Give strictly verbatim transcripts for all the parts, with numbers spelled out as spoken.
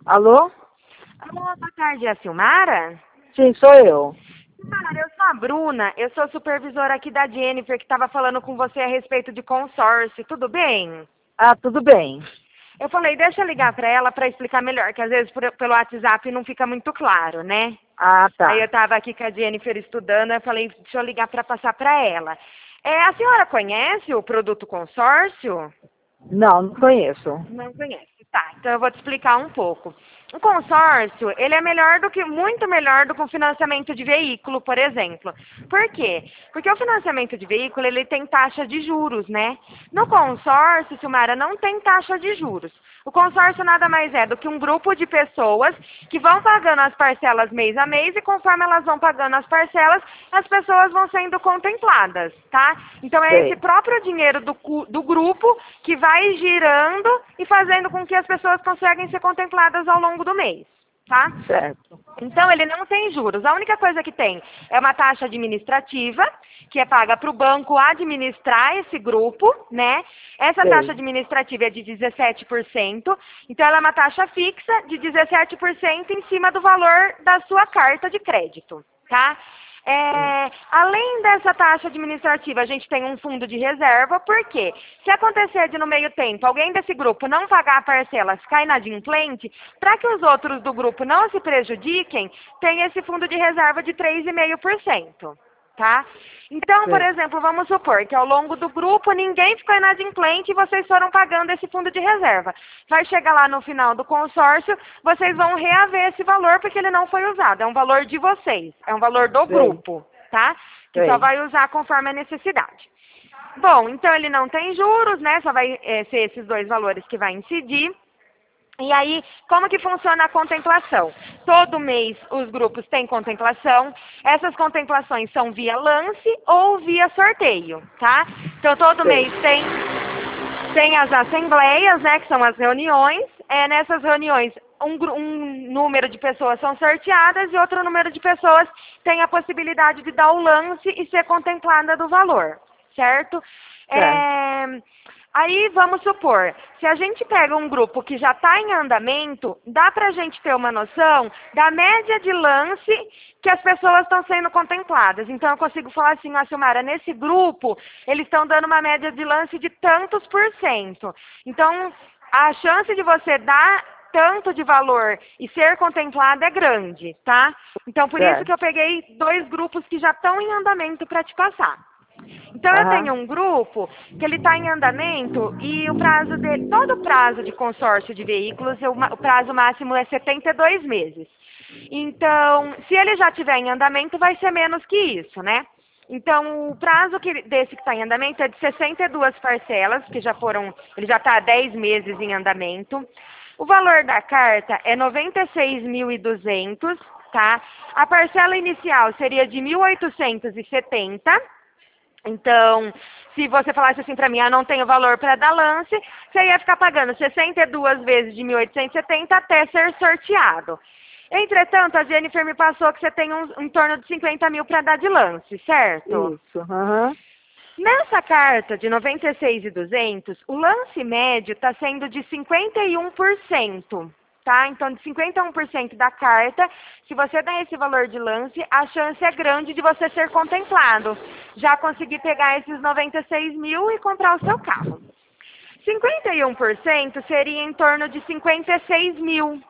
Alô? Alô, boa tarde, é a Silmara? Sim, sou eu. Silmara, eu sou a Bruna, eu sou supervisora aqui da Jennifer, que estava falando com você a respeito de consórcio, tudo bem? Ah, tudo bem. Eu falei, deixa eu ligar para ela para explicar melhor, que às vezes por- pelo WhatsApp não fica muito claro, né? Ah, Aí eu tá. estava aqui com a Jennifer estudando, eu falei, deixa eu ligar para passar para ela. É, a senhora conhece o produto consórcio? Não, não conheço. Não conhece. Tá, então eu vou te explicar um pouco. O consórcio, ele é melhor do que, muito melhor do que o financiamento de veículo, por exemplo. Por quê? Porque o financiamento de veículo, ele tem taxa de juros, né? No consórcio, Silmara, não tem taxa de juros. O consórcio nada mais é do que um grupo de pessoas que vão pagando as parcelas mês a mês e conforme elas vão pagando as parcelas, as pessoas vão sendo contempladas, tá? Então é esse Sei. próprio dinheiro do, cu- do grupo que vai girando e fazendo com que as pessoas conseguem ser contempladas ao longo do mês, tá? Certo. Então, ele não tem juros. A única coisa que tem é uma taxa administrativa, que é paga para o banco administrar esse grupo, né? Essa taxa Sei. administrativa é de dezessete por cento, então ela é uma taxa fixa de dezessete por cento em cima do valor da sua carta de crédito, tá? Sim. É, além dessa taxa administrativa, a gente tem um fundo de reserva, porque se acontecer de no meio tempo alguém desse grupo não pagar a parcela, ficar inadimplente, para que os outros do grupo não se prejudiquem, tem esse fundo de reserva de três vírgula cinco por cento. Tá? Então, por Sei. exemplo, vamos supor que ao longo do grupo ninguém ficou inadimplente e vocês foram pagando esse fundo de reserva. Vai chegar lá no final do consórcio, vocês vão reaver esse valor porque ele não foi usado. É um valor de vocês, é um valor do Sei. grupo, tá? Que só Sei. vai usar conforme a necessidade. Bom, então ele não tem juros, né? Só vai eh, ser esses dois valores que vai incidir. E aí, como que funciona a contemplação? Todo mês os grupos têm contemplação. Essas contemplações são via lance ou via sorteio, tá? Então todo mês Sei. tem, tem as assembleias, né, que são as reuniões. É, nessas reuniões, um, gru- um número de pessoas são sorteadas e outro número de pessoas tem a possibilidade de dar o lance e ser contemplada do valor, certo? Certo. É, aí vamos supor, se a gente pega um grupo que já está em andamento, dá para a gente ter uma noção da média de lance que as pessoas estão sendo contempladas. Então eu consigo falar assim, ó, Silmara, nesse grupo eles estão dando uma média de lance de tantos por cento. Então a chance de você dar tanto de valor e ser contemplado é grande, tá? Então por isso que Certo. eu peguei dois grupos que já estão em andamento para te passar. Então eu Aham. tenho um grupo que ele está em andamento e o prazo dele, todo o prazo de consórcio de veículos, o, ma- o prazo máximo é setenta e dois meses. Então, se ele já estiver em andamento, vai ser menos que isso, né? Então, o prazo que, desse que está em andamento é de sessenta e duas parcelas, que já foram, ele já está há dez meses em andamento. O valor da carta é noventa e seis mil e duzentos, tá? A parcela inicial seria de mil oitocentos e setenta. Então, se você falasse assim para mim, ah, não tenho valor para dar lance, você ia ficar pagando sessenta e duas vezes de mil oitocentos e setenta até ser sorteado. Entretanto, a Jennifer me passou que você tem um, em torno de cinquenta mil para dar de lance, certo? Isso. Aham. Nessa carta de noventa e seis mil e duzentos, o lance médio está sendo de cinquenta e um por cento. Tá? Então, de cinquenta e um por cento da carta, se você der esse valor de lance, a chance é grande de você ser contemplado. Já conseguir pegar esses noventa e seis mil e comprar o seu carro. cinquenta e um por cento seria em torno de cinquenta e seis mil.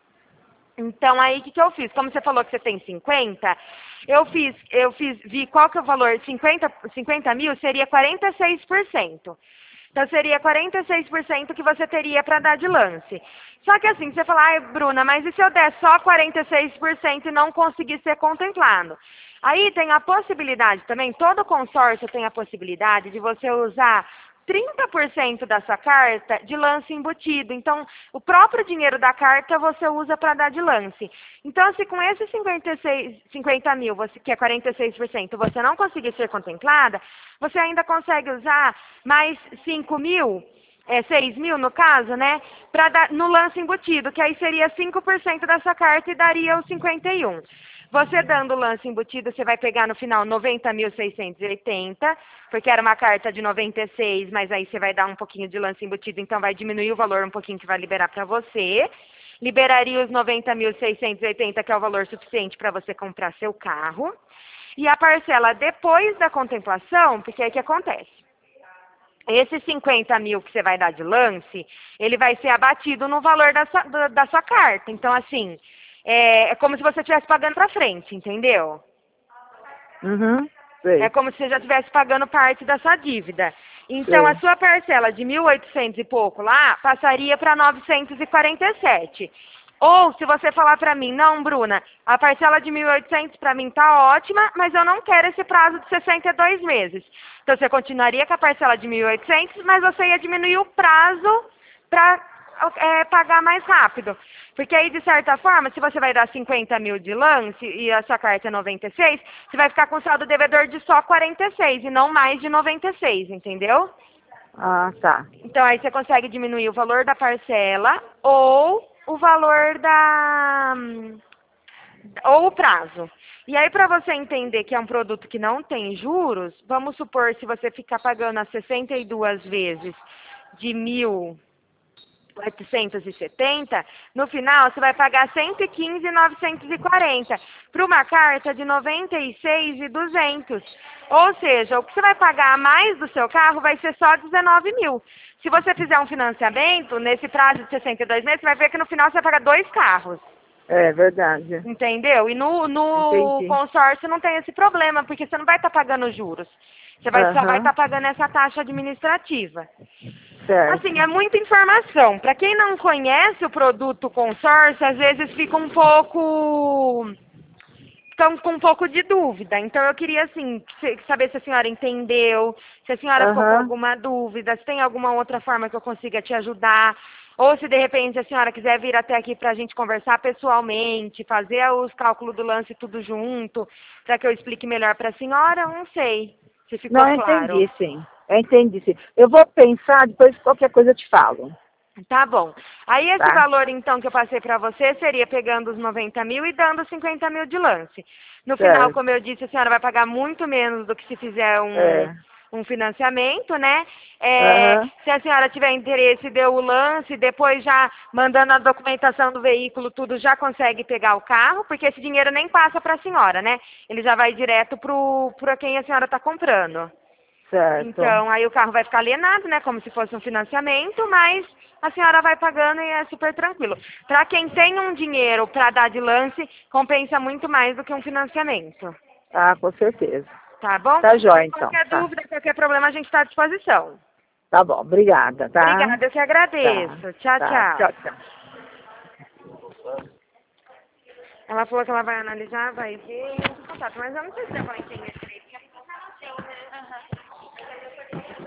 Então, aí, o que, que eu fiz? Como você falou que você tem cinquenta, eu fiz, eu fiz, vi qual que é o valor, cinquenta, cinquenta mil seria quarenta e seis por cento. Então, seria quarenta e seis por cento que você teria para dar de lance. Só que assim, você fala, ai, Bruna, mas e se eu der só quarenta e seis por cento e não conseguir ser contemplado? Aí tem a possibilidade também, todo consórcio tem a possibilidade de você usar trinta por cento da sua carta de lance embutido. Então, o próprio dinheiro da carta você usa para dar de lance. Então, se com esses cinquenta e seis, cinquenta mil, você, que é quarenta e seis por cento, você não conseguir ser contemplada, você ainda consegue usar mais cinco mil, é, seis mil no caso, né, pra dar, no lance embutido, que aí seria cinco por cento da sua carta e daria os cinquenta e um. Você dando o lance embutido, você vai pegar no final noventa mil seiscentos e oitenta, porque era uma carta de noventa e seis, mas aí você vai dar um pouquinho de lance embutido, então vai diminuir o valor um pouquinho que vai liberar para você. liberaria os noventa mil seiscentos e oitenta, que é o valor suficiente para você comprar seu carro. E a parcela depois da contemplação, porque é que acontece. Esses cinquenta mil que você vai dar de lance, ele vai ser abatido no valor da sua, da, da sua carta. Então, assim, é, é como se você estivesse pagando para frente, entendeu? Uhum. Sei. É como se você já estivesse pagando parte da sua dívida. Então, Sei. a sua parcela de mil e oitocentos e pouco lá, passaria para novecentos e quarenta e sete. Ou, se você falar para mim, não, Bruna, a parcela de mil e oitocentos para mim tá ótima, mas eu não quero esse prazo de sessenta e dois meses. Então, você continuaria com a parcela de mil e oitocentos, mas você ia diminuir o prazo para é, pagar mais rápido. Porque aí, de certa forma, se você vai dar cinquenta mil de lance e a sua carta é noventa e seis, você vai ficar com saldo devedor de só quarenta e seis e não mais de noventa e seis, entendeu? Ah, tá. Então, aí você consegue diminuir o valor da parcela ou o valor da... ou o prazo. E aí, para você entender que é um produto que não tem juros, vamos supor, se você ficar pagando as sessenta e duas vezes de mil oitocentos e setenta, no final você vai pagar cento e quinze mil novecentos e quarenta para uma carta de noventa e seis mil e duzentos. Ou seja, o que você vai pagar a mais do seu carro vai ser só dezenove mil. Se você fizer um financiamento, nesse prazo de sessenta e dois meses, você vai ver que no final você vai pagar dois carros. É verdade. Entendeu? E no, no Entendi. consórcio não tem esse problema, porque você não vai estar pagando juros. Você vai, só vai Aham. estar pagando essa taxa administrativa. Certo. Assim, é muita informação. Para quem não conhece o produto consórcio, às vezes fica um pouco... Ficam com um pouco de dúvida. Então, eu queria, assim, se- saber se a senhora entendeu, se a senhora ficou com Aham. alguma dúvida, se tem alguma outra forma que eu consiga te ajudar, ou se, de repente, a senhora quiser vir até aqui para a gente conversar pessoalmente, fazer os cálculos do lance tudo junto, para que eu explique melhor para a senhora, eu não sei se ficou Não, eu claro. entendi, sim. Eu entendi, sim. Eu vou pensar, depois qualquer coisa eu te falo. Tá bom. Aí esse Tá? valor, então, que eu passei para você, seria pegando os noventa mil e dando cinquenta mil de lance. No final, Certo. como eu disse, a senhora vai pagar muito menos do que se fizer um, É. um financiamento, né? É, Aham. se a senhora tiver interesse, deu o lance, depois já mandando a documentação do veículo, tudo, já consegue pegar o carro, porque esse dinheiro nem passa para a senhora, né? Ele já vai direto para quem a senhora está comprando. Certo. Então, aí o carro vai ficar alienado, né? Como se fosse um financiamento, mas a senhora vai pagando e é super tranquilo. Para quem tem um dinheiro para dar de lance, compensa muito mais do que um financiamento. Ah, com certeza. Tá bom? Tá jóia, Mas então. qualquer Tá. dúvida, qualquer problema, a gente está à disposição. Tá bom. Obrigada, tá? Obrigada, eu que Tá. agradeço. Tchau, Tá. tchau. Tchau, tchau. Ela falou que ela vai analisar, vai ver e entra em contato, mas eu não sei se ela vai entender direito.